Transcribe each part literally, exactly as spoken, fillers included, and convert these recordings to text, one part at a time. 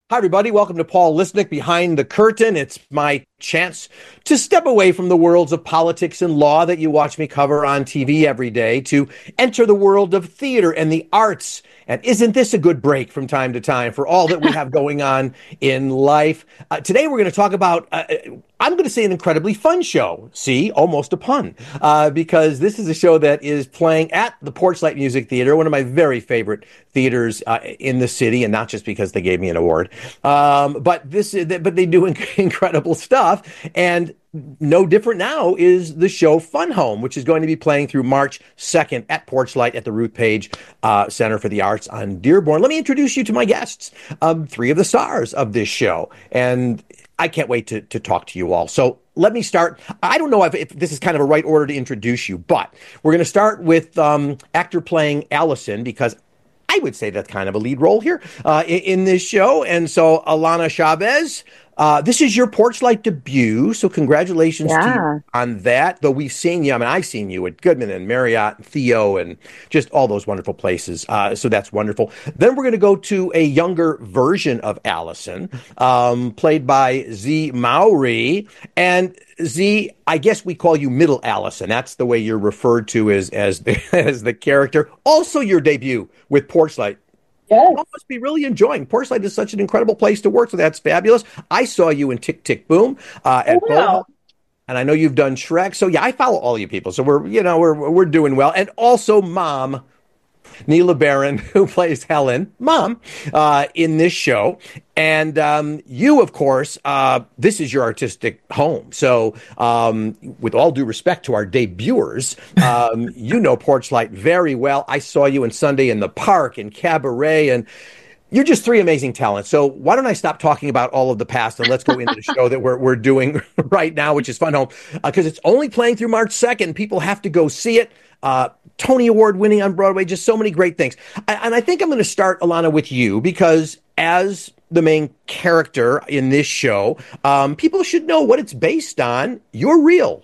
Hi, everybody. Welcome to Paul Lisnick Behind the Curtain. It's my chance to step away from the worlds of politics and law that you watch me cover on T V every day to enter the world of theater and the arts. And isn't this a good break from time to time for all that we have going on in life? Uh, today, we're going to talk about, uh, I'm going to say, an incredibly fun show. See, almost a pun, uh, because this is a show that is playing at the Porchlight Music Theater, one of my very favorite theaters uh, in the city, and not just because they gave me an award, um, but this, but they do incredible stuff. And no different now is the show Fun Home, which is going to be playing through March second at Porchlight at the Ruth Page uh, Center for the Arts on Dearborn. Let me introduce you to my guests, um, three of the stars of this show. And I can't wait to, to talk to you all. So let me start. I don't know if, if this is kind of a right order to introduce you, but we're going to start with um, actor playing Allison, because I would say that's kind of a lead role here uh, in, in this show. And so, Alana Chavez, uh, this is your Porchlight debut, so congratulations Yeah. to you on that. Though we've seen you, I mean, I've seen you at Goodman and Marriott and Theo and just all those wonderful places. Uh, so that's wonderful. Then we're going to go to a younger version of Allison, um, played by Z Mowry. And Z, I guess we call you Middle Allison. That's the way you're referred to as as the, as the character. Also, your debut with Porchlight. Yes. You must be really enjoying. Porchlight is such an incredible place to work, so that's fabulous. I saw you in Tick Tick Boom uh, at Oh, wow. Boho, and I know you've done Shrek. So yeah, I follow all you people. So we're you know we're we're doing well. And also, Mom Neela Baron, who plays Helen, Mom, uh, in this show. And um, you, of course, uh, this is your artistic home. So um, with all due respect to our debuters, um, you know Porchlight very well. I saw you in Sunday in the Park and Cabaret, and you're just three amazing talents. So why don't I stop talking about all of the past and let's go into the show that we're we're doing right now, which is Fun Home, because uh, it's only playing through March second. People have to go see it. Uh, Tony Award winning on Broadway, just so many great things. And I think I'm going to start, Alana, with you, because as the main character in this show, um, people should know what it's based on. You're real.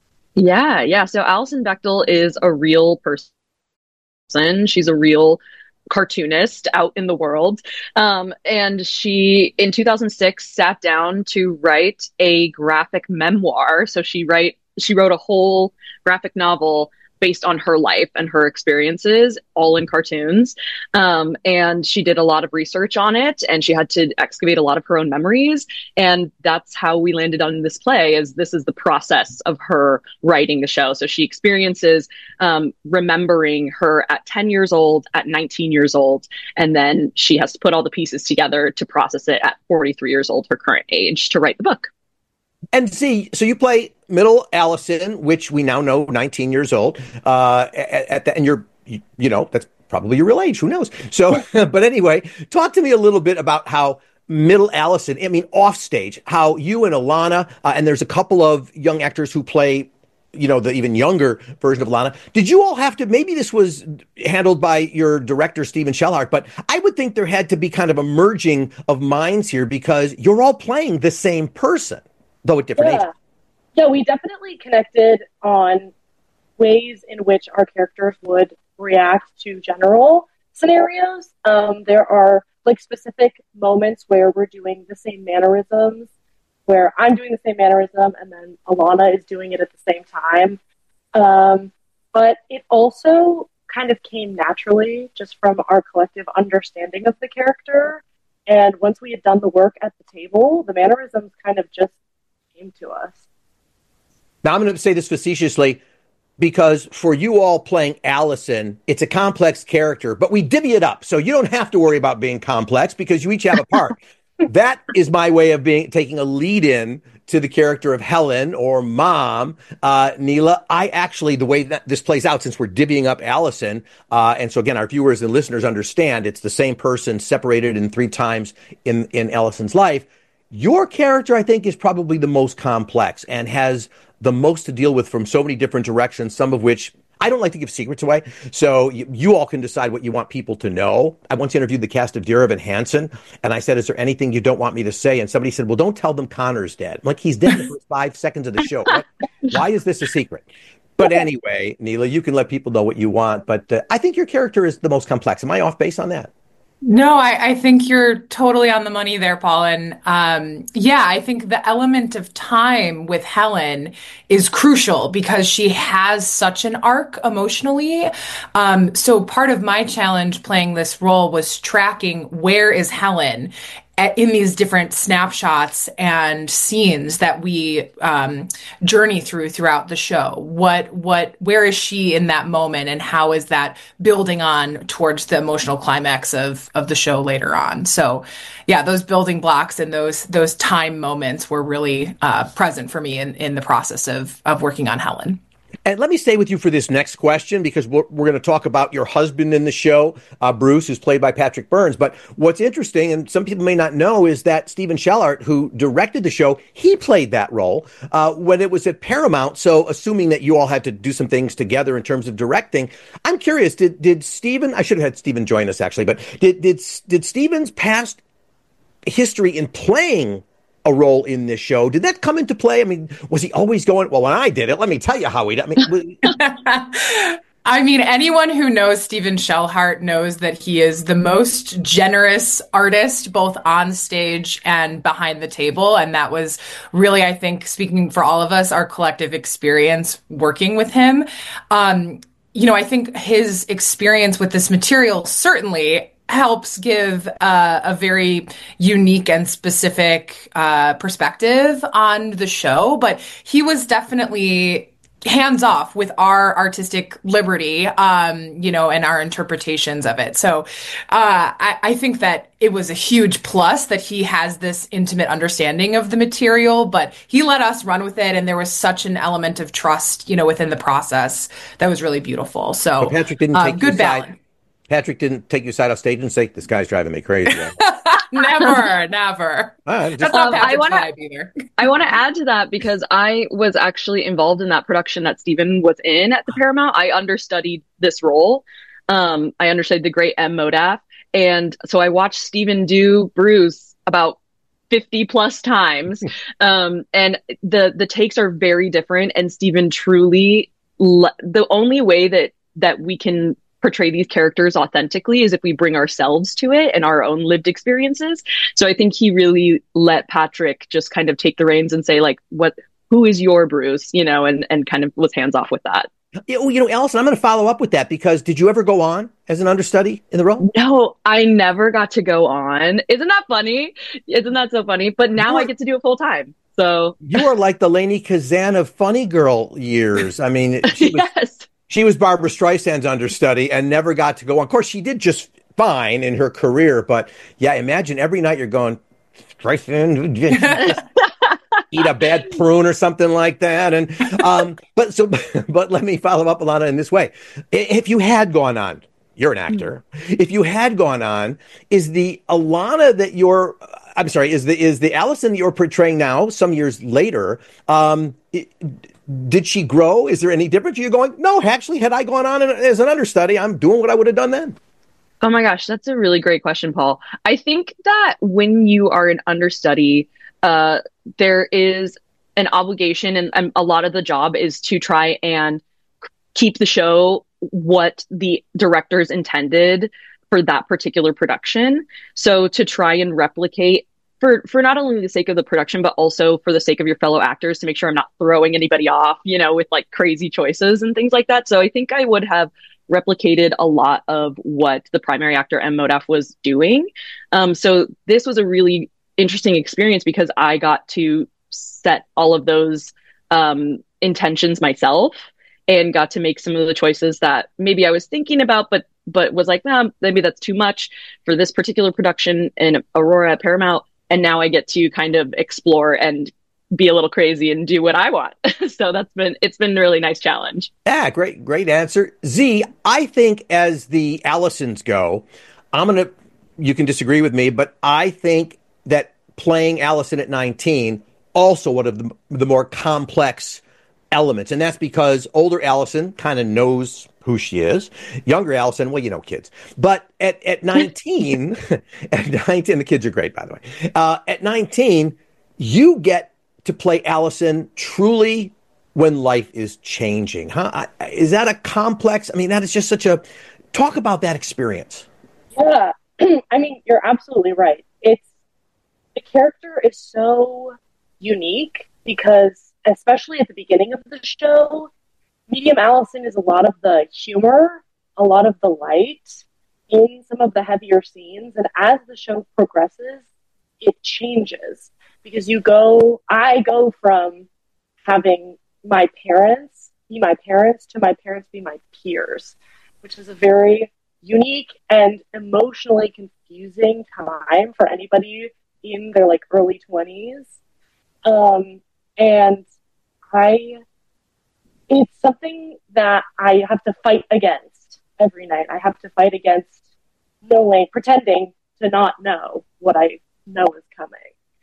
Yeah, yeah. So Alison Bechtel is a real person. She's a real cartoonist out in the world. Um, and she, in two thousand six, sat down to write a graphic memoir. So she write she wrote a whole graphic novel based on her life and her experiences, all in cartoons. Um, and she did a lot of research on it, and she had to excavate a lot of her own memories. And that's how we landed on this play, is this is the process of her writing the show. So she experiences um, remembering her at ten years old, at nineteen years old, and then she has to put all the pieces together to process it at forty-three years old, her current age, to write the book. And see, so you play Middle Allison, which we now know, nineteen years old, uh, at, at the, and you're, you, you know, that's probably your real age. Who knows? So, but anyway, talk to me a little bit about how Middle Allison, I mean, off stage, how you and Alana, uh, and there's a couple of young actors who play, you know, the even younger version of Lana. Did you all have to, maybe this was handled by your director, Stephen Shellhart, but I would think there had to be kind of a merging of minds here, because you're all playing the same person, though at different Yeah. ages. Yeah, we definitely connected on ways in which our characters would react to general scenarios. Um, there are like specific moments where we're doing the same mannerisms, where I'm doing the same mannerism and then Alana is doing it at the same time. Um, but it also kind of came naturally just from our collective understanding of the character. And once we had done the work at the table, the mannerisms kind of just came to us. Now, I'm going to say this facetiously, because for you all playing Allison, it's a complex character, but we divvy it up. So you don't have to worry about being complex because you each have a part. That is my way of being taking a lead in to the character of Helen, or Mom, uh, Neela. I actually, the way that this plays out, since we're divvying up Allison, uh, and so again, our viewers and listeners understand it's the same person separated in three times in, in Allison's life. Your character, I think, is probably the most complex and has the most to deal with from so many different directions, some of which I don't like to give secrets away. So you, you all can decide what you want people to know. I once interviewed the cast of Dear Evan Hansen, and I said, is there anything you don't want me to say? And somebody said, well, don't tell them Connor's dead. I'm like, he's dead in the first five seconds of the show. What? Why is this a secret? But anyway, Neela, you can let people know what you want. But uh, I think your character is the most complex. Am I off base on that? No, I, I think you're totally on the money there, Paul. And um, yeah, I think the element of time with Helen is crucial because she has such an arc emotionally. Um, so part of my challenge playing this role was tracking where is Helen in these different snapshots and scenes that we um, journey through throughout the show. What, what, where is she in that moment, and how is that building on towards the emotional climax of of the show later on? So, yeah, those building blocks and those those time moments were really uh, present for me in in the process of of working on Helen. And let me stay with you for this next question, because we're, we're going to talk about your husband in the show, uh, Bruce, who's played by Patrick Burns. But what's interesting, and some people may not know, is that Stephen Schellart, who directed the show, he played that role uh, when it was at Paramount. So assuming that you all had to do some things together in terms of directing, I'm curious, did did Stephen, I should have had Stephen join us actually, but did, did, did Stephen's past history in playing a role in this show, did that come into play? I mean, was he always going, well, when I did it, let me tell you how he did. I mean, I mean, anyone who knows Stephen Schellart knows that he is the most generous artist, both on stage and behind the table. And that was really, I think, speaking for all of us, our collective experience working with him. Um, you know, I think his experience with this material certainly helps give uh, a very unique and specific uh, perspective on the show. But he was definitely hands off with our artistic liberty, um, you know, and our interpretations of it. So uh, I, I think that it was a huge plus that he has this intimate understanding of the material, but he let us run with it. And there was such an element of trust, you know, within the process that was really beautiful. So but Patrick didn't uh, take good balance. balance. Patrick didn't take you aside off stage and say, this guy's driving me crazy. Never, never. Right, just, That's not Um, I Patrick's wanna- vibe either. I want to add to that because I was actually involved in that production that Stephen was in at the Paramount. I understudied this role. Um, I understudied the great M. Modaf. And so I watched Stephen do Bruce about fifty plus times. Um, and the, the takes are very different. And Stephen truly, le- the only way that, that we can portray these characters authentically is if we bring ourselves to it and our own lived experiences. So I think he really let Patrick just kind of take the reins and say, like, what, who is your Bruce, you know, and, and kind of was hands off with that. you know, Allison, I'm going to follow up with that, because did you ever go on as an understudy in the role? No, I never got to go on. Isn't that funny? Isn't that so funny? But now You're, I get to do it full time. So you are like the Lainey Kazan of Funny Girl years. I mean, she was, yes. She was Barbara Streisand's understudy and never got to go on. Of course, she did just fine in her career, but yeah, imagine every night you're going, Streisand, eat a bad prune or something like that. And um, but so, but let me follow up, Alana, in this way: if you had gone on, you're an actor. If you had gone on, is the Alana that you're, I'm sorry, is the is the Allison that you're portraying now, some years later? Um, it, Did she grow? Is there any difference? You're going, no, actually, had I gone on as an understudy, I'm doing what I would have done then. Oh my gosh, that's a really great question, Paul. I think that when you are an understudy, uh, there is an obligation, and um, a lot of the job is to try and keep the show what the directors intended for that particular production. So to try and replicate for for not only the sake of the production, but also for the sake of your fellow actors, to make sure I'm not throwing anybody off, you know, with like crazy choices and things like that. So I think I would have replicated a lot of what the primary actor M. Modaf was doing. Um, so this was a really interesting experience because I got to set all of those um, intentions myself and got to make some of the choices that maybe I was thinking about, but but was like, nah, maybe that's too much for this particular production in Aurora at Paramount. And now I get to kind of explore and be a little crazy and do what I want. So that's been, it's been a really nice challenge. Yeah, great, great answer. Z, I think as the Allisons go, I'm going to, you can disagree with me, but I think that playing Allison at nineteen, also one of the, the more complex elements. And that's because older Allison kind of knows who she is. Younger Allison, well, you know, kids. But at, at nineteen, at nineteen, the kids are great, by the way. Uh, at nineteen, you get to play Allison truly when life is changing. Huh? Is that a complex? I mean, that is just such a, talk about that experience. Yeah. I mean, you're absolutely right. It's the character is so unique because, especially at the beginning of the show, Medium Allison is a lot of the humor, a lot of the light in some of the heavier scenes. And as the show progresses, it changes because you go, I go from having my parents be my parents to my parents be my peers, which is a very unique and emotionally confusing time for anybody in their like early twenties. Um, and I, it's something that I have to fight against every night. I have to fight against knowing, pretending to not know what I know is coming.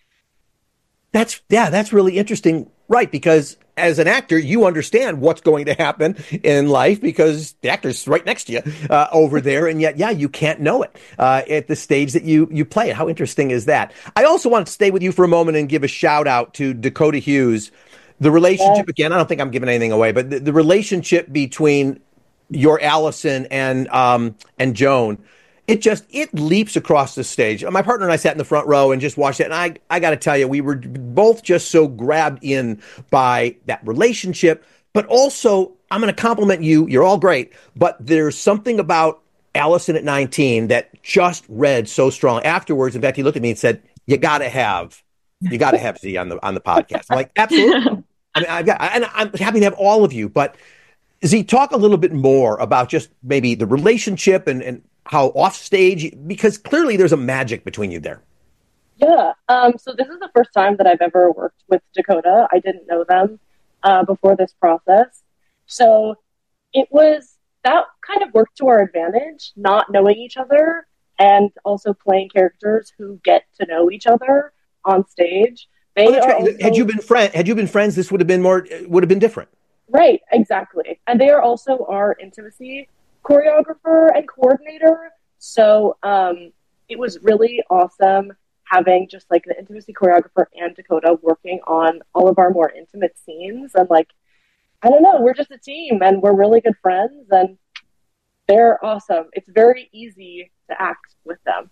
That's, yeah, that's really interesting. Right. Because as an actor, you understand what's going to happen in life because the actor's right next to you uh, over there. And yet, yeah, you can't know it uh, at the stage that you, you play it. How interesting is that? I also want to stay with you for a moment and give a shout out to Dakota Hughes. The relationship, yes. Again, I don't think I'm giving anything away, but the, the relationship between your Allison and um, and Joan, it just, it leaps across the stage. My partner and I sat in the front row and just watched it. And I, I got to tell you, we were both just so grabbed in by that relationship. But also, I'm going to compliment you. You're all great. But there's something about Allison at nineteen that just read so strong. Afterwards, in fact, he looked at me and said, you got to have, you got to have Z on the, on the podcast. I'm like, absolutely. I mean, I've got, and I'm happy to have all of you. But Z, talk a little bit more about just maybe the relationship and, and how off stage, because clearly there's a magic between you there. Yeah. Um, so this is the first time that I've ever worked with Dakota. I didn't know them uh, before this process. So it was, that kind of worked to our advantage, not knowing each other and also playing characters who get to know each other on stage. They well, are right. also, had you been friend, had you been friends, this would have been more, would have been different. Right. Exactly. And they are also our intimacy choreographer and coordinator. So um, it was really awesome having just like the intimacy choreographer and Dakota working on all of our more intimate scenes. And like, I don't know, we're just a team and we're really good friends and they're awesome. It's very easy to act with them.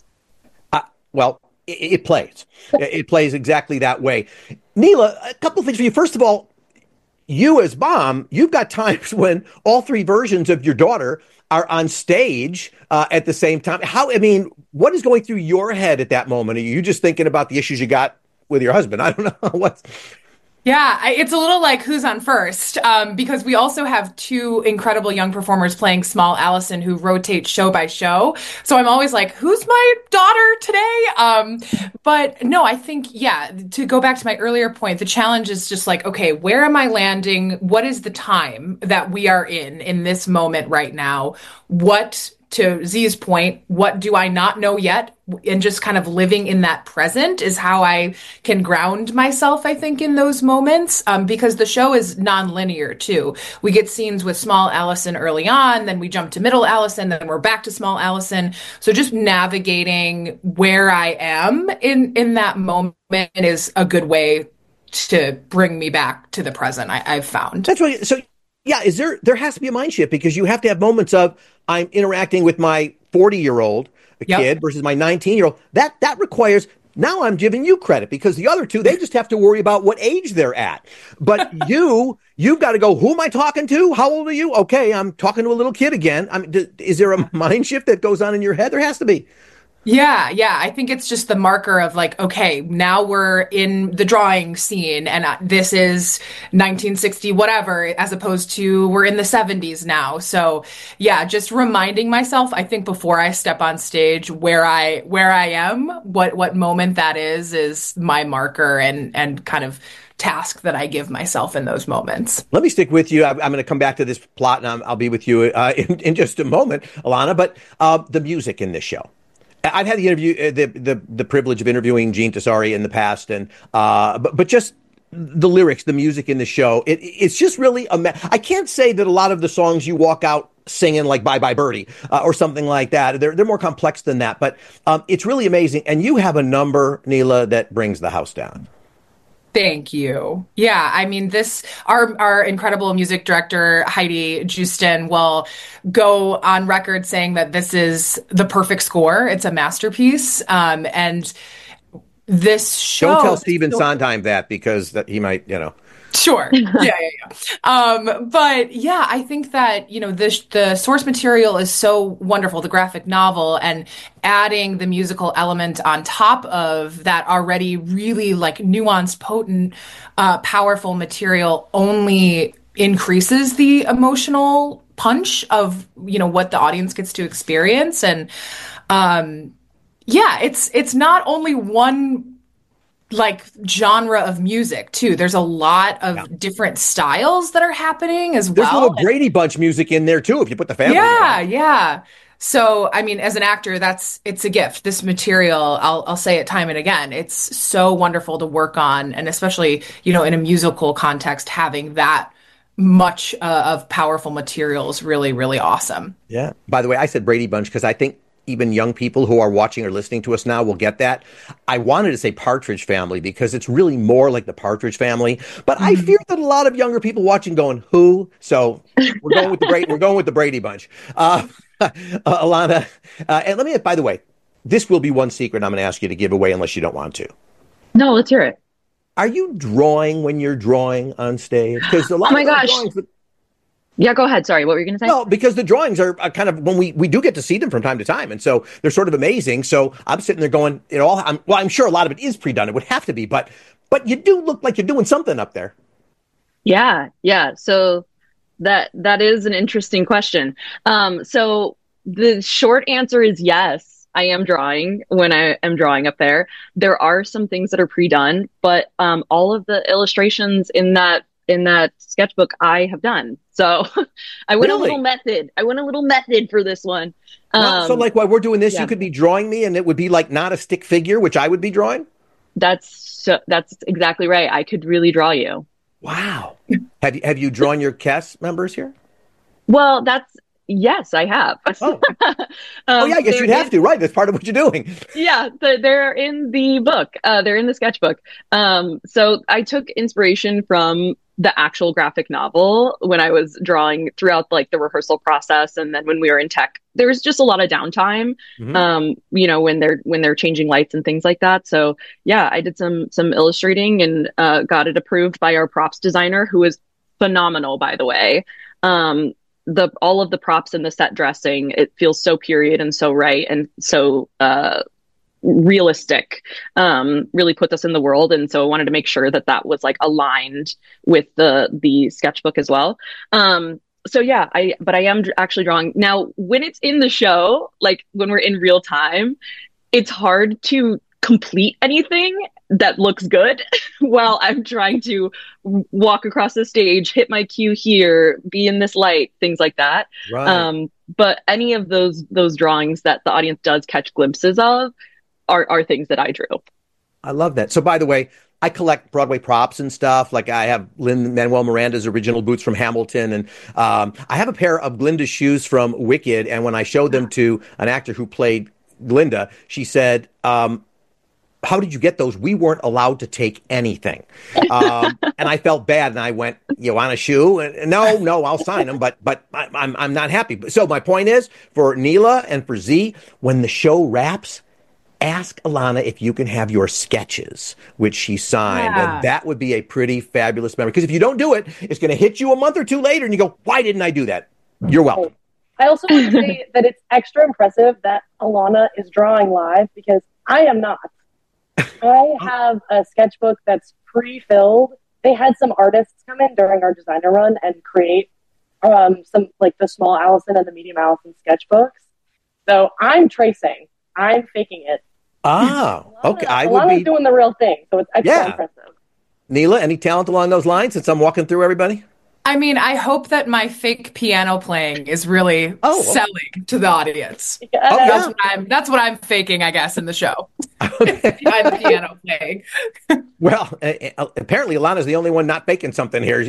Uh, well, it, it plays. It plays exactly that way. Neela, a couple of things for you. First of all, you as mom, you've got times when all three versions of your daughter are on stage uh, at the same time. How, I mean, what is going through your head at that moment? Are you just thinking about the issues you got with your husband? I don't know what's. Yeah, I, it's a little like who's on first, um, because we also have two incredible young performers playing Small Allison who rotate show by show. So I'm always like, who's my daughter today? Um, but no, I think, yeah, to go back to my earlier point, the challenge is just like, okay, where am I landing? What is the time that we are in, in this moment right now? What, to Z's point, what do I not know yet? And just kind of living in that present is how I can ground myself, I think, in those moments, um, because the show is non-linear, too. We get scenes with Small Allison early on, then we jump to Middle Allison, then we're back to Small Allison. So just navigating where I am in, in that moment is a good way to bring me back to the present, I, I've found. That's right. So, yeah, is there, there has to be a mind shift because you have to have moments of I'm interacting with my forty-year-old Yep. kid versus my nineteen-year-old. That that requires, now I'm giving you credit because the other two, they just have to worry about what age they're at. But you, you've got to go, who am I talking to? How old are you? Okay, I'm talking to a little kid again. I mean, is there a mind shift that goes on in your head? There has to be. Yeah, yeah. I think it's just the marker of like, okay, now we're in the drawing scene and this is nineteen sixty, whatever, as opposed to we're in the seventies now. So yeah, just reminding myself, I think before I step on stage where I, where I am, what, what moment that is, is my marker and, and kind of task that I give myself in those moments. Let me stick with you. I'm, I'm going to come back to this plot and I'm, I'll be with you uh, in, in just a moment, Alana, but uh, the music in this show. I've had the interview, uh, the, the the privilege of interviewing Jean Tessari in the past, and uh, but but just the lyrics, the music in the show, it it's just really a. Ma- I can't say that a lot of the songs you walk out singing like "Bye Bye Birdie" uh, or something like that. They're they're more complex than that, but um, it's really amazing. And you have a number, Neela, that brings the house down. Thank you. Yeah, I mean this our our incredible music director Heidi Justin will go on record saying that this is the perfect score. It's a masterpiece. Um, and this show Don't tell Stephen Sondheim that because that he might, you know. Sure. Yeah, yeah, yeah. Um, but yeah, I think that, you know, the the source material is so wonderful, the graphic novel, and adding the musical element on top of that already really like nuanced, potent, uh, powerful material only increases the emotional punch of, you know, what the audience gets to experience. And um, yeah, it's it's not only one like genre of music too. There's a lot of yeah. different styles that are happening as There's well. There's a little Brady Bunch music in there too, if you put the family Yeah, in. yeah. So, I mean, as an actor, that's it's a gift. This material, I'll I'll say it time and again. It's so wonderful to work on, and especially, you know, in a musical context, having that much uh, of powerful material is really, really awesome. Yeah. By the way, I said Brady Bunch because I think even young people who are watching or listening to us now will get that. I wanted to say Partridge Family because it's really more like the Partridge Family, but mm-hmm. I fear that a lot of younger people watching going, who? So we're going with the Brady, we're going with the Brady Bunch. Uh, uh, Alana, uh, and let me, by the way, this will be one secret I'm going to ask you to give away unless you don't want to. No, let's hear it. Are you drawing when you're drawing on stage? Because a lot oh my of gosh. drawings. Yeah, go ahead. Sorry, what were you going to say? Well, because the drawings are kind of when we, we do get to see them from time to time, and so they're sort of amazing. So I'm sitting there going, it all. I'm, well, I'm sure a lot of it is pre-done. It would have to be, but but you do look like you're doing something up there. Yeah, yeah. So that that is an interesting question. Um, so the short answer is yes. I am drawing when I am drawing up there. There are some things that are pre-done, but um, all of the illustrations in that in that sketchbook I have done. So I went Really? a little method. I went a little method for this one. Um, well, so like while we're doing this, yeah. you could be drawing me and it would be like not a stick figure, which I would be drawing. That's so, that's exactly right. I could really draw you. Wow. have you, have you drawn your cast members here? Well, that's, yes, I have. Oh, um, oh yeah, I guess you'd have in, to, right? That's part of what you're doing. Yeah, the, they're in the book. Uh, they're in the sketchbook. Um, so I took inspiration from the actual graphic novel when I was drawing throughout like the rehearsal process, and then when we were in tech, there was just a lot of downtime. Mm-hmm. Um, you know, when they're when they're changing lights and things like that. So yeah, I did some some illustrating and uh, got it approved by our props designer, who is phenomenal, by the way. Um, the all of the props and the set dressing, it feels so period and so right and so uh, realistic, um, really put us in the world. And so I wanted to make sure that that was like aligned with the, the sketchbook as well. Um, so yeah, I, but I am actually drawing now when it's in the show, like when we're in real time, it's hard to complete anything that looks good while I'm trying to walk across the stage, hit my cue here, be in this light, things like that. Right. Um, but any of those, those drawings that the audience does catch glimpses of, Are, are things that I drew. I love that. So, by the way, I collect Broadway props and stuff. Like I have Lin-Manuel Miranda's original boots from Hamilton, and um, I have a pair of Glinda's shoes from Wicked. And when I showed them to an actor who played Glinda, she said, um, "How did you get those? We weren't allowed to take anything." Um, and I felt bad, and I went, "You want a shoe?" And no, no, I'll sign them, but but I, I'm I'm not happy. So my point is, for Neela and for Z, when the show wraps, ask Alana if you can have your sketches, which she signed. Yeah. And that would be a pretty fabulous memory. Because if you don't do it, it's going to hit you a month or two later and you go, why didn't I do that? You're welcome. I also want to say that it's extra impressive that Alana is drawing live because I am not. I have a sketchbook that's pre-filled. They had some artists come in during our designer run and create um, some, like the small Allison and the medium Allison sketchbooks. So I'm tracing. I'm faking it. Ah, okay. I would Alana's be doing the real thing, so it's extra yeah. impressive. Neela, any talent along those lines since I'm walking through everybody? I mean, I hope that my fake piano playing is really oh, selling okay. to the audience. Yeah. Oh, that's, what I'm, that's what I'm faking, I guess, in the show. Okay. Behind the piano playing. Well, uh, apparently Alana's the only one not faking something here.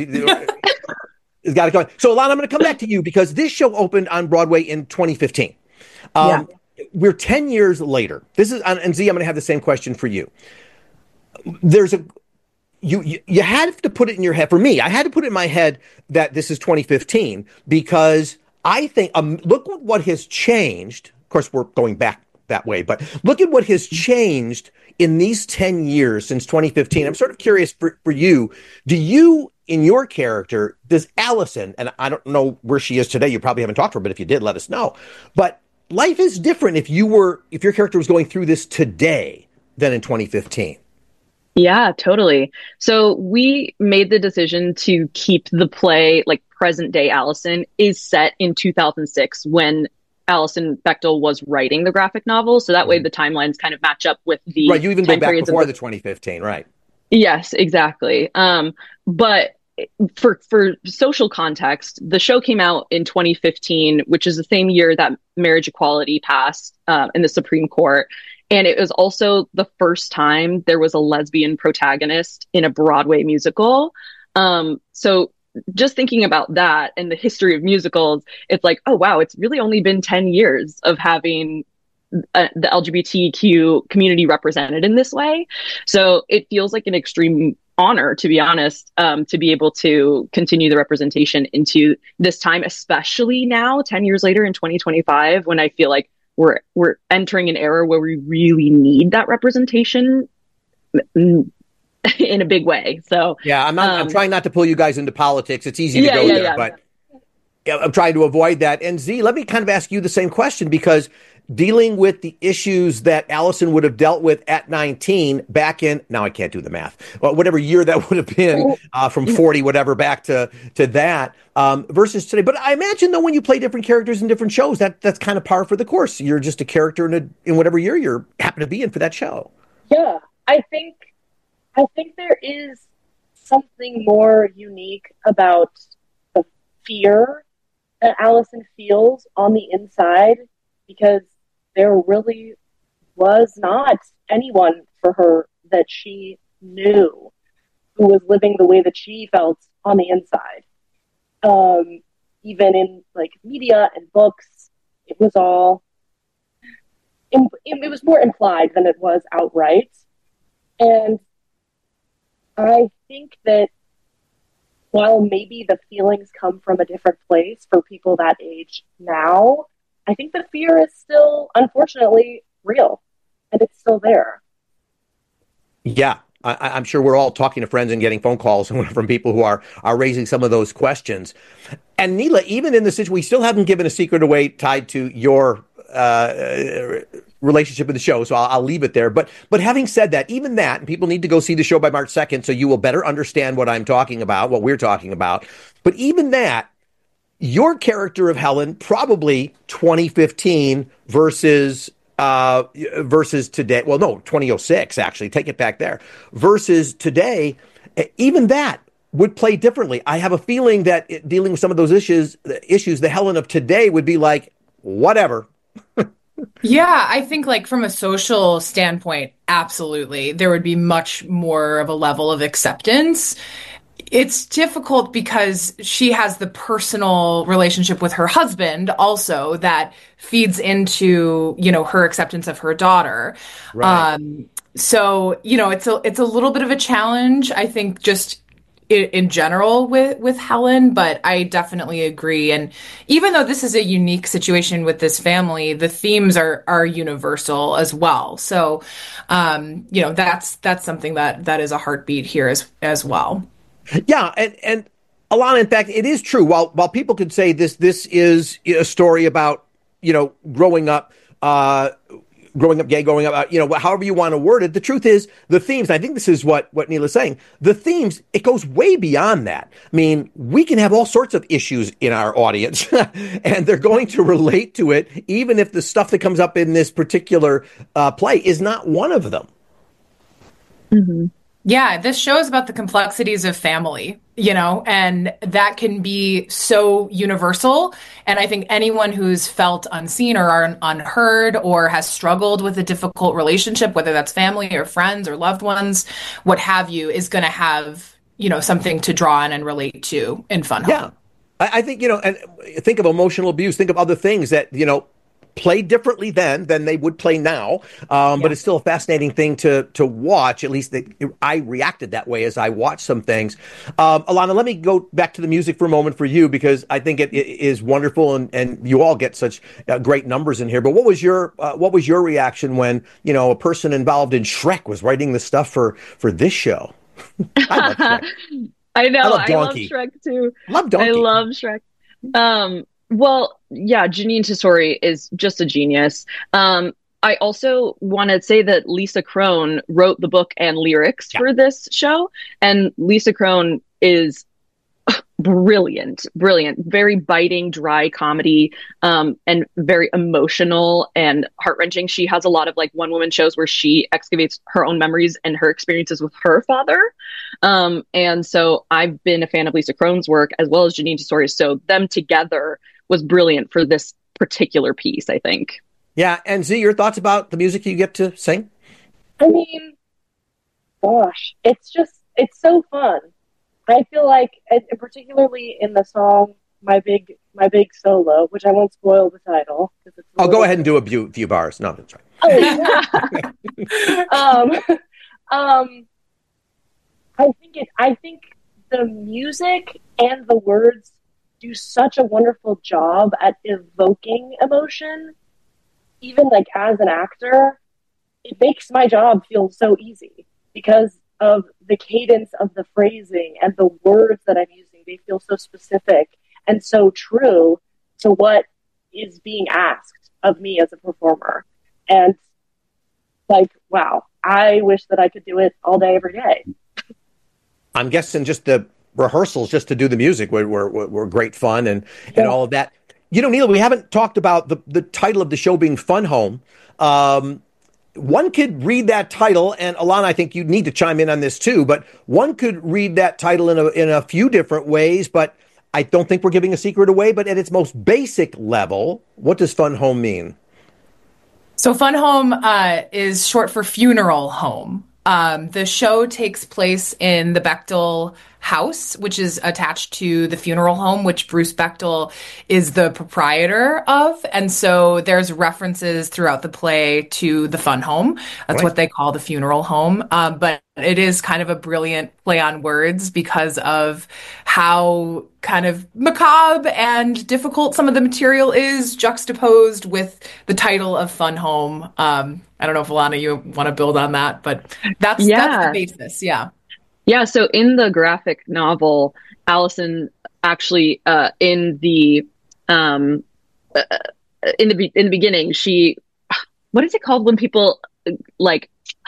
It's got to go. So, Alana, I'm going to come back to you because this show opened on Broadway in twenty fifteen. Um, yeah. We're ten years later. This is, and Z, I'm going to have the same question for you. There's a, you, you you had to put it in your head. For me, I had to put it in my head that this is twenty fifteen because I think um, look at what has changed. Of course, we're going back that way, but look at what has changed in these ten years since twenty fifteen. I'm sort of curious for, for you. Do you, in your character, does Allison, and I don't know where she is today, you probably haven't talked to her, but if you did, let us know. But life is different if you were, if your character was going through this today than in twenty fifteen. Yeah, totally. So we made the decision to keep the play, like present day Allison is set in two thousand six when Alison Bechdel was writing the graphic novel. So that way the timelines kind of match up with the right. You even go back before the, the twenty fifteen, right? Yes, exactly. Um, but for for social context, the show came out in twenty fifteen, which is the same year that marriage equality passed uh, in the Supreme Court. And it was also the first time there was a lesbian protagonist in a Broadway musical. Um, so just thinking about that and the history of musicals, it's like, oh, wow, it's really only been ten years of having uh, the L G B T Q community represented in this way. So it feels like an extreme honor, to be honest, um, to be able to continue the representation into this time, especially now, ten years later in twenty twenty-five, when I feel like we're we're entering an era where we really need that representation in a big way. So yeah, I'm not. Um, I'm trying not to pull you guys into politics. It's easy to yeah, go yeah, there, yeah. but I'm trying to avoid that. And Z, let me kind of ask you the same question, because dealing with the issues that Allison would have dealt with at nineteen back in, now I can't do the math, well, whatever year that would have been, uh, from forty, whatever, back to, to that, um, versus today. But I imagine, though, when you play different characters in different shows, that that's kind of par for the course. You're just a character in, a, in whatever year you're happen to be in for that show. Yeah, I think, I think there is something more unique about the fear that Allison feels on the inside, because there really was not anyone for her that she knew who was living the way that she felt on the inside. Um, even in like media and books, it was all, it, it was more implied than it was outright. And I think that while maybe the feelings come from a different place for people that age now, I think the fear is still, unfortunately, real, and it's still there. Yeah, I, I'm sure we're all talking to friends and getting phone calls from people who are are raising some of those questions. And Neela, even in the situation, we still haven't given a secret away tied to your uh, relationship with the show, so I'll, I'll leave it there. But but having said that, even that, and people need to go see the show by March second, so you will better understand what I'm talking about, what we're talking about. But even that, your character of Helen, probably twenty fifteen versus uh, versus today. Well, no, twenty oh six, actually. Take it back there. Versus today, even that would play differently. I have a feeling that it, dealing with some of those issues, issues, the Helen of today would be like, whatever. Yeah, I think like from a social standpoint, absolutely. There would be much more of a level of acceptance. It's difficult because she has the personal relationship with her husband also that feeds into, you know, her acceptance of her daughter. Right. Um, so, you know, it's a, it's a little bit of a challenge, I think, just in, in general with, with Helen, but I definitely agree. And even though this is a unique situation with this family, the themes are, are universal as well. So, um, you know, that's, that's something that, that is a heartbeat here as, as well. Yeah, and and Alana, in fact, it is true. While while people could say this this is a story about, you know, growing up, uh, growing up gay, growing up, uh, you know, however you want to word it, the truth is the themes. I think this is what what Neela's saying. The themes, it goes way beyond that. I mean, we can have all sorts of issues in our audience, and they're going to relate to it, even if the stuff that comes up in this particular uh, play is not one of them. Mm-hmm. Yeah, this show is about the complexities of family, you know, and that can be so universal. And I think anyone who's felt unseen or un- unheard or has struggled with a difficult relationship, whether that's family or friends or loved ones, what have you, is going to have, you know, something to draw on and relate to in Fun Home. Yeah, I, I think, you know, and think of emotional abuse, think of other things that, you know, played differently then than they would play now. Um, yeah. But it's still a fascinating thing to to watch. At least that I reacted that way as I watched some things. Um, Alana, let me go back to the music for a moment for you, because I think it, it is wonderful, and, and you all get such uh, great numbers in here. But what was your uh, what was your reaction when, you know, a person involved in Shrek was writing the stuff for for this show? I love Shrek. I know. I love, I love Shrek too. Love Donkey. I love Shrek. Um, well, yeah, Janine Tesori is just a genius. Um, I also want to say that Lisa Kronn wrote the book and lyrics yeah. for this show. And Lisa Kronn is brilliant, brilliant, very biting, dry comedy, um, and very emotional and heart-wrenching. She has a lot of like one-woman shows where she excavates her own memories and her experiences with her father. Um, and so I've been a fan of Lisa Kronn's work as well as Janine Tesori. So them together was brilliant for this particular piece, I think. Yeah. And Z, your thoughts about the music you get to sing? I mean, gosh, it's just, it's so fun. I feel like, particularly in the song "My Big My Big Solo," which I won't spoil the title. It's I'll go ahead and do a few, few bars. No, that's right. Oh, um, um, I think it. I think the music and the words do such a wonderful job at evoking emotion. Even like as an actor, it makes my job feel so easy because of the cadence of the phrasing and the words that I'm using. They feel so specific and so true to what is being asked of me as a performer. And like, wow, I wish that I could do it all day, every day. I'm guessing just the rehearsals just to do the music were, were, were great fun and, and yeah. all of that. You know, Neil, we haven't talked about the, the title of the show being Fun Home. Um, One could read that title, and Alana, I think you need to chime in on this too, but one could read that title in a, in a few different ways, but I don't think we're giving a secret away. But at its most basic level, what does Fun Home mean? So Fun Home uh, is short for funeral home. Um, the show takes place in the Bechdel house, which is attached to the funeral home, which Bruce Bechdel is the proprietor of. And so there's references throughout the play to the fun home. That's right. What they call the funeral home. Um, but it is kind of a brilliant play on words because of how kind of macabre and difficult some of the material is juxtaposed with the title of Fun Home. Um, I don't know if Alana, you want to build on that, but that's, yeah. that's the basis. Yeah. Yeah, so in the graphic novel, Allison actually, uh, in the um, uh, in the be- in the beginning, she, what is it called when people like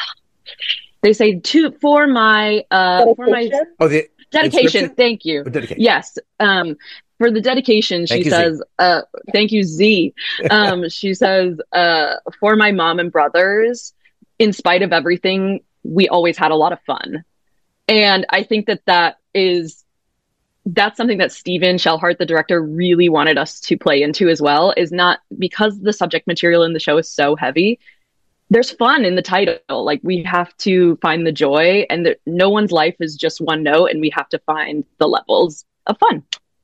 they say to for my uh, for my oh the dedication. Thank you. Dedication. Yes, um, for the dedication, she thank says, uh, "Thank you, Z." Um, she says, uh, "For my mom and brothers, in spite of everything, we always had a lot of fun." And I think that that is, that's something that Stephen Shellhart, the director, really wanted us to play into as well, is not because the subject material in the show is so heavy. There's fun in the title. Like, we have to find the joy, and the, no one's life is just one note, and we have to find the levels of fun.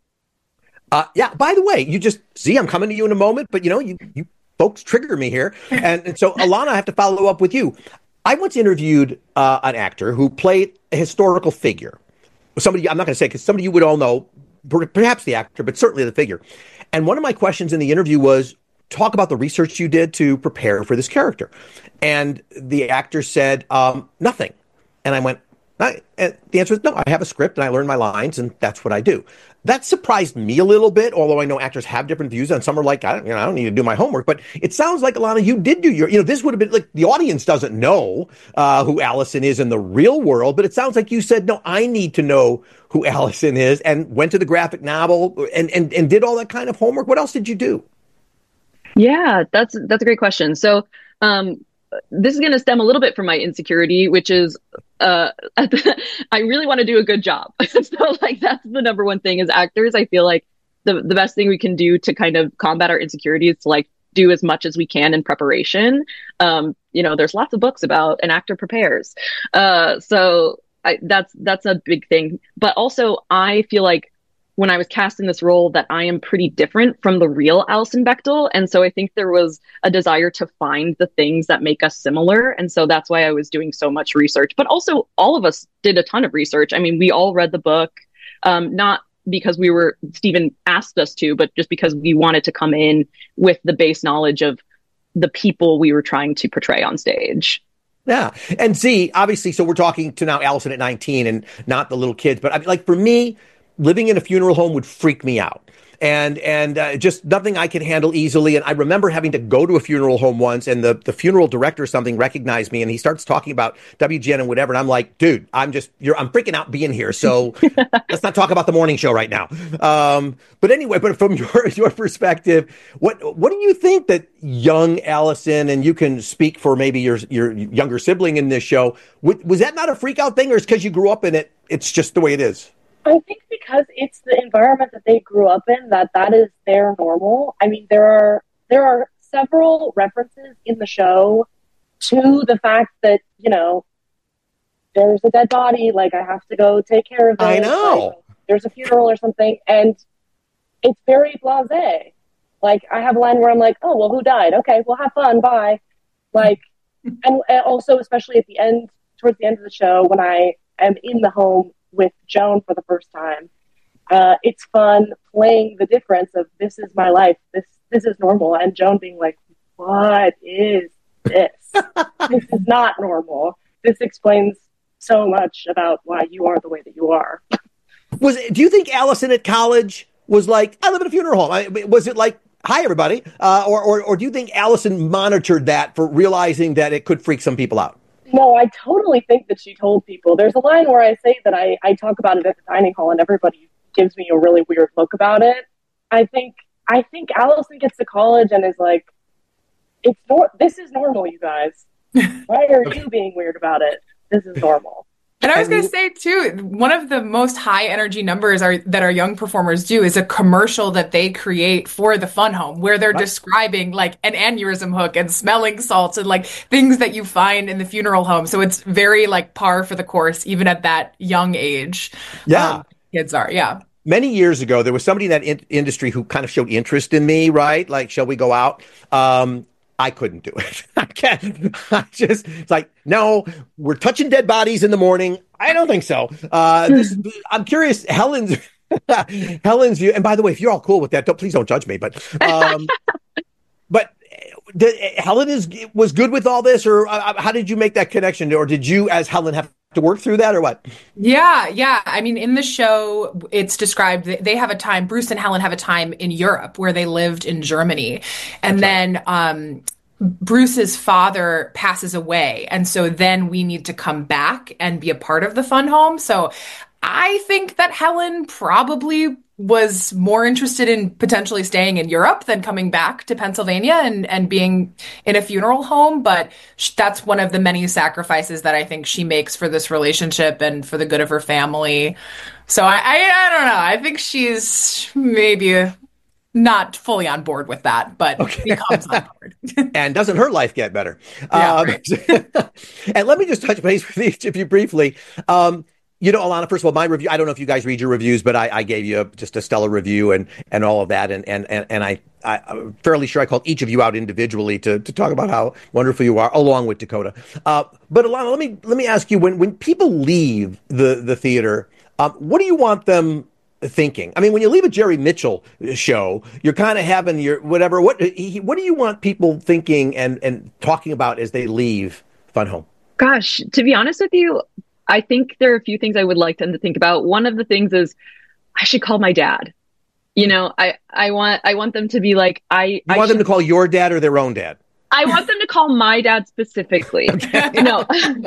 Uh, yeah, by the way, you just, see, I'm coming to you in a moment, but you know, you, you folks trigger me here. And, and so, Alana, I have to follow up with you. I once interviewed uh, an actor who played a historical figure. Somebody, I'm not going to say, because somebody you would all know, perhaps the actor, but certainly the figure. And one of my questions in the interview was, talk about the research you did to prepare for this character. And the actor said, um, nothing. And I went, I, and the answer is no, I have a script and I learn my lines and that's what I do. That surprised me a little bit, although I know actors have different views, and some are like, I don't, you know, I don't need to do my homework. But it sounds like, Alana, you did do your, you know, this would have been like, the audience doesn't know uh, who Allison is in the real world, but it sounds like you said, no, I need to know who Allison is, and went to the graphic novel and, and, and did all that kind of homework. What else did you do? Yeah, that's, that's a great question. So, um, this is going to stem a little bit from my insecurity, which is, uh, I really want to do a good job. So like, that's the number one thing as actors. I feel like the, the best thing we can do to kind of combat our insecurity is to like do as much as we can in preparation. Um, you know, there's lots of books about an actor prepares. Uh, so I, that's, that's a big thing. But also I feel like when I was cast in this role that I am pretty different from the real Alison Bechdel. And so I think there was a desire to find the things that make us similar. And so that's why I was doing so much research. But also, all of us did a ton of research. I mean, we all read the book, um, not because we were, Stephen asked us to, but just because we wanted to come in with the base knowledge of the people we were trying to portray on stage. Yeah. And see, obviously, so we're talking to now Alison at nineteen and not the little kids. But I mean, like for me, living in a funeral home would freak me out. And and uh, just nothing I could handle easily. And I remember having to go to a funeral home once, and the, the funeral director or something recognized me, and he starts talking about W G N and whatever. And I'm like, dude, I'm just, you're, I'm freaking out being here. So let's not talk about the morning show right now. Um, but anyway, but from your your perspective, what what do you think that young Alison, and you can speak for maybe your your younger sibling in this show, w- was that not a freak out thing, or is because you grew up in it, it's just the way it is? I think because it's the environment that they grew up in, that that is their normal. I mean, there are there are several references in the show to the fact that, you know, there's a dead body, like I have to go take care of it. I know. Like, there's a funeral or something, and it's very blasé. Like, I have a line where I'm like, oh, well, who died? Okay, well, have fun, bye. Like, and, and also, especially at the end, towards the end of the show, when I am in the home with Joan for the first time, uh, it's fun playing the difference of this is my life, this this is normal, and Joan being like, what is this? This is not normal. This explains so much about why you are the way that you are. Was it, do you think Alison at college was like, I live in a funeral home? I, was it like, hi, everybody? Uh, or, or, or do you think Alison monitored that for realizing that it could freak some people out? No, I totally think that she told people. There's a line where I say that I, I talk about it at the dining hall, and everybody gives me a really weird look about it. I think I think Alison gets to college and is like, "It's nor- this is normal, you guys. Why are you being weird about it? This is normal." And I was going to say, too, one of the most high energy numbers are, that our young performers do is a commercial that they create for the fun home, where they're right. describing like an aneurysm hook and smelling salts and like things that you find in the funeral home. So it's very like par for the course, even at that young age. Yeah. Um, kids are. Yeah. Many years ago, there was somebody in that in- industry who kind of showed interest in me, right? Like, shall we go out? Um, I couldn't do it. I can't. I just, it's like, no, we're touching dead bodies in the morning. I don't think so. Uh, this, I'm curious, Helen's, Helen's view. And by the way, if you're all cool with that, don't, please don't judge me. But, um, but the, Helen is was good with all this, or uh, how did you make that connection? Or did you, as Helen, have to work through that, or what? Yeah, yeah. I mean, in the show, it's described that they have a time, Bruce and Helen have a time in Europe where they lived in Germany. And That's then right. um, Bruce's father passes away. And so then we need to come back and be a part of the fun home. So I think that Helen probably was more interested in potentially staying in Europe than coming back to Pennsylvania and, and being in a funeral home. But sh- that's one of the many sacrifices that I think she makes for this relationship and for the good of her family. So I, I, I don't know. I think she's maybe not fully on board with that, but okay. becomes on board. And doesn't her life get better? Yeah, um, right. And let me just touch base with each of you briefly. Um, You know, Alana, first of all, my review, I don't know if you guys read your reviews, but I, I gave you a, just a stellar review and, and all of that. And, and, and, and I, I, I'm fairly sure I called each of you out individually to, to talk about how wonderful you are, along with Dakota. Uh, but Alana, let me, let me ask you, when, when people leave the, the theater, um, what do you want them thinking? I mean, when you leave a Jerry Mitchell show, you're kind of having your whatever, what, he, what do you want people thinking and, and talking about as they leave Fun Home? Gosh, to be honest with you, I think there are a few things I would like them to think about. One of the things is I should call my dad. You know, I, I want I want them to be like, I You I want should, them to call your dad or their own dad? I want them to call my dad specifically. Okay. No.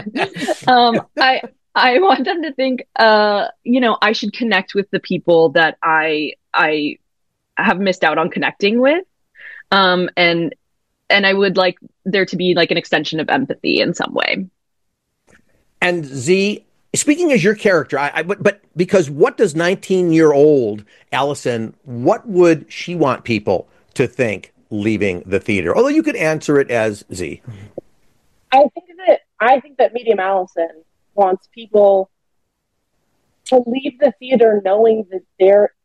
um, I I want them to think, uh, you know, I should connect with the people that I I have missed out on connecting with. Um, and and I would like there to be like an extension of empathy in some way. And Z, speaking as your character, I, I but, but because what does nineteen-year-old Alison, what would she want people to think leaving the theater? Although you could answer it as Z. I think that I think that Medium Alison wants people to leave the theater knowing that there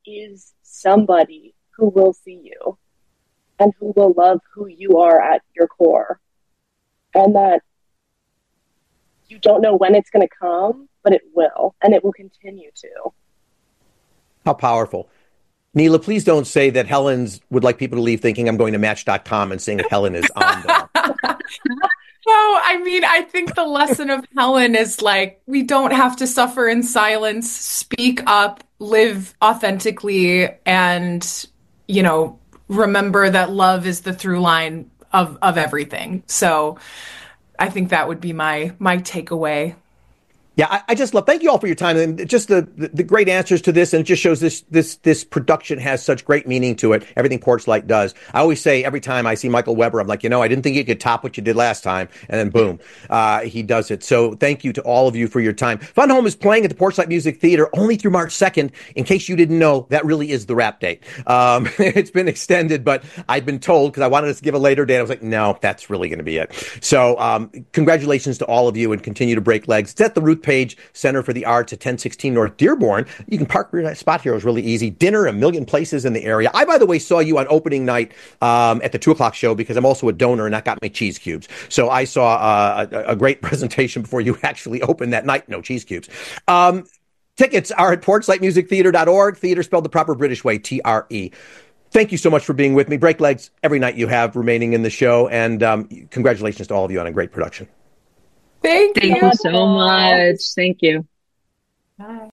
is somebody who will see you and who will love who you are at your core. And that you don't know when it's going to come, but it will, and it will continue to. How powerful. Neela, please don't say that Helen's would like people to leave thinking I'm going to Match dot com and saying that Helen is on there. No, I mean, I think the lesson of Helen is like, we don't have to suffer in silence, speak up, live authentically, and, you know, remember that love is the through line of, of everything. So I think that would be my my takeaway. Yeah, I, I just love, thank you all for your time and just the, the, the great answers to this. And it just shows this, this, this production has such great meaning to it. Everything Porchlight does. I always say every time I see Michael Weber, I'm like, you know, I didn't think you could top what you did last time. And then boom, uh, he does it. So thank you to all of you for your time. Fun Home is playing at the Porchlight Music Theater only through March second. In case you didn't know, that really is the wrap date. Um, it's been extended, but I'd been told because I wanted us to give a later date. I was like, no, that's really going to be it. So um, congratulations to all of you and continue to break legs. It's at the Ruth Page Center for the Arts at ten sixteen North Dearborn. You can park your spot here. It was really easy. Dinner, a million places in the area. I, by the way, saw you on opening night um, at the two o'clock show because I'm also a donor and that got me cheese cubes. So I saw uh, a, a great presentation before you actually opened that night. No cheese cubes. Um, tickets are at porchlight music theater dot org. Theater spelled the proper British way, T R E. Thank you so much for being with me. Break legs every night you have remaining in the show. And um, congratulations to all of you on a great production. Thank, Thank you. you so much. Thank you. Bye.